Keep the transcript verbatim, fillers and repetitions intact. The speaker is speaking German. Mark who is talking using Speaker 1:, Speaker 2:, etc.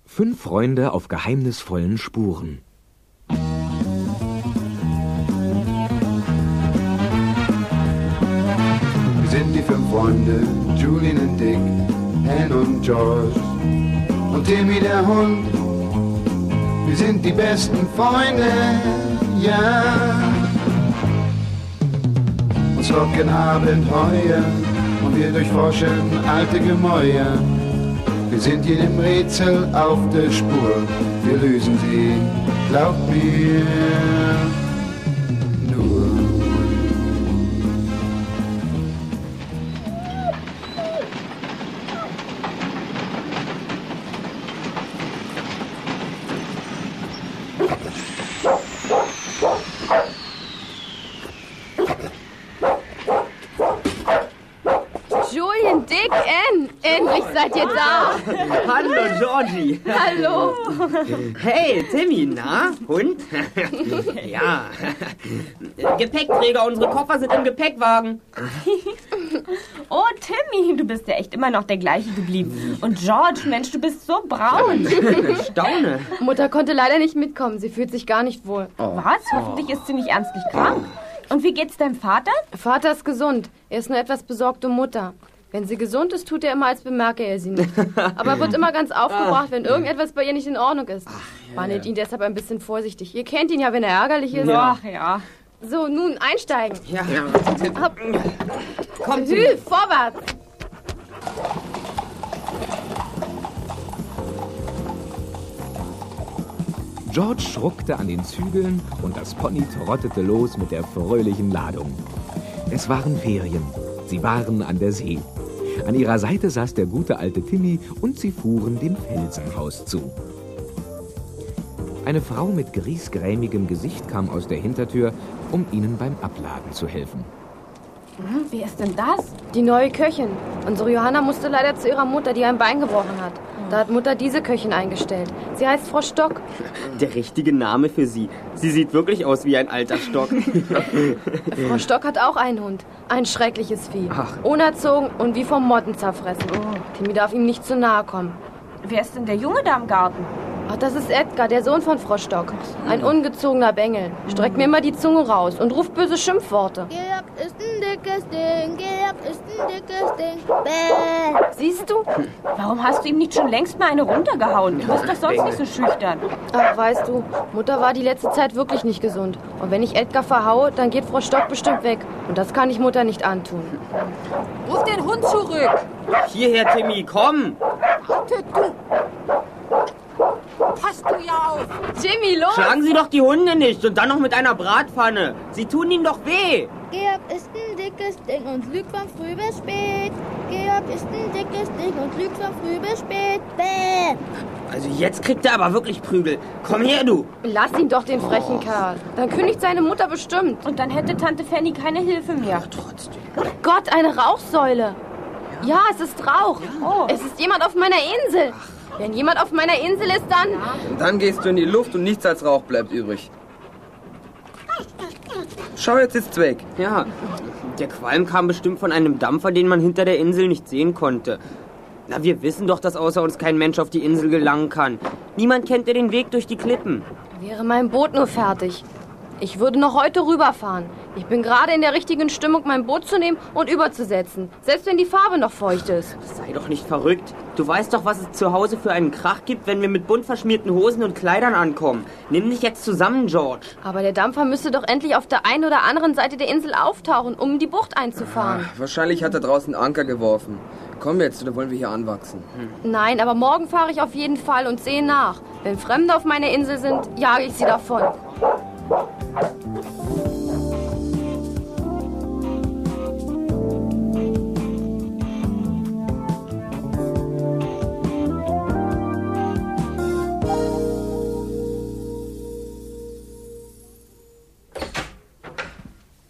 Speaker 1: Fünf Freunde auf geheimnisvollen Spuren.
Speaker 2: Wir sind die fünf Freunde, Julian und Dick, Anne und George und Timmy der Hund. Wir sind die besten Freunde, ja. Uns locken Abenteuer und wir durchforschen alte Gemäuer. Wir sind jedem Rätsel auf der Spur, wir lösen sie, glaubt mir, nur.
Speaker 3: Julian, Dick, Anne, endlich seid ihr da.
Speaker 4: Hallo, Georgie.
Speaker 3: Hallo.
Speaker 4: Hey, Timmy, na? Hund? Ja. Gepäckträger, unsere Koffer sind im Gepäckwagen.
Speaker 5: Oh, Timmy, du bist ja echt immer noch der gleiche geblieben. Und George, Mensch, du bist so braun.
Speaker 4: Ich staune.
Speaker 3: Mutter konnte leider nicht mitkommen. Sie fühlt sich gar nicht wohl.
Speaker 5: Oh. Was? Hoffentlich ist sie nicht ernstlich krank. Und wie geht's deinem Vater?
Speaker 3: Vater ist gesund. Er ist nur etwas besorgt um Mutter. Wenn sie gesund ist, tut er immer, als bemerke er sie nicht. Aber er wird immer ganz aufgebracht, wenn irgendetwas bei ihr nicht in Ordnung ist. Behandelt ihn deshalb ein bisschen vorsichtig. Ihr kennt ihn ja, wenn er ärgerlich ist.
Speaker 5: Ach ja.
Speaker 3: So, nun einsteigen.
Speaker 4: Ja.
Speaker 3: Hopp.
Speaker 4: Komm,
Speaker 3: Hü, vorwärts.
Speaker 1: George schruckte an den Zügeln und das Pony trottete los mit der fröhlichen Ladung. Es waren Ferien. Sie waren an der See. An ihrer Seite saß der gute alte Timmy und sie fuhren dem Felsenhaus zu. Eine Frau mit griesgrämigem Gesicht kam aus der Hintertür, um ihnen beim Abladen zu helfen.
Speaker 5: Hm, wer ist denn das?
Speaker 3: Die neue Köchin. Unsere Johanna musste leider zu ihrer Mutter, die ein Bein gebrochen hat. Da hat Mutter diese Köchin eingestellt. Sie heißt Frau Stock.
Speaker 4: Der richtige Name für sie. Sie sieht wirklich aus wie ein alter Stock.
Speaker 3: Frau Stock hat auch einen Hund. Ein schreckliches Vieh.
Speaker 4: Ach.
Speaker 3: Unerzogen und wie vom Motten zerfressen. Timmy darf ihm nicht zu nahe kommen.
Speaker 5: Wer ist denn der Junge da im Garten?
Speaker 3: Ach, das ist Edgar, der Sohn von Frau Stock. Ein ungezogener Bengel. Streckt mir immer die Zunge raus und ruft böse Schimpfworte.
Speaker 6: Georg ist ein dickes Ding, Georg ist ein dickes Ding. Bäh.
Speaker 3: Siehst du?
Speaker 5: Warum hast du ihm nicht schon längst mal eine runtergehauen? Du bist doch sonst nicht so schüchtern.
Speaker 3: Ach, weißt du, Mutter war die letzte Zeit wirklich nicht gesund. Und wenn ich Edgar verhaue, dann geht Frau Stock bestimmt weg. Und das kann ich Mutter nicht antun.
Speaker 7: Ruf den Hund zurück.
Speaker 4: Hierher, Timmy, komm.
Speaker 7: Warte, du. Passt du ja auf.
Speaker 3: Jimmy, los!
Speaker 4: Schlagen Sie doch die Hunde nicht und dann noch mit einer Bratpfanne. Sie tun ihm doch weh.
Speaker 6: Georg ist ein dickes Ding und lügt von früh bis spät. Georg ist ein dickes Ding und lügt von früh bis spät. Bäh.
Speaker 4: Also jetzt kriegt er aber wirklich Prügel. Komm her, du.
Speaker 3: Lass ihn doch, den frechen Kerl. Dann kündigt seine Mutter bestimmt.
Speaker 5: Und dann hätte Tante Fanny keine Hilfe mehr.
Speaker 4: Trotzdem.
Speaker 3: Gott, eine Rauchsäule. Ja, es ist Rauch.
Speaker 5: Oh.
Speaker 3: Es ist jemand auf meiner Insel. Wenn jemand auf meiner Insel ist, dann...
Speaker 8: Dann gehst du in die Luft und nichts als Rauch bleibt übrig. Schau, jetzt ist's weg.
Speaker 4: Ja, der Qualm kam bestimmt von einem Dampfer, den man hinter der Insel nicht sehen konnte. Na, wir wissen doch, dass außer uns kein Mensch auf die Insel gelangen kann. Niemand kennt ja den Weg durch die Klippen.
Speaker 3: Wäre mein Boot nur fertig. Ich würde noch heute rüberfahren. Ich bin gerade in der richtigen Stimmung, mein Boot zu nehmen und überzusetzen. Selbst wenn die Farbe noch feucht ist.
Speaker 4: Sei doch nicht verrückt. Du weißt doch, was es zu Hause für einen Krach gibt, wenn wir mit bunt verschmierten Hosen und Kleidern ankommen. Nimm dich jetzt zusammen, George.
Speaker 3: Aber der Dampfer müsste doch endlich auf der einen oder anderen Seite der Insel auftauchen, um die Bucht einzufahren.
Speaker 8: Ah, wahrscheinlich hat er draußen Anker geworfen. Komm jetzt, oder wollen wir hier anwachsen?
Speaker 3: Hm. Nein, aber morgen fahre ich auf jeden Fall und sehe nach. Wenn Fremde auf meiner Insel sind, jage ich sie davon.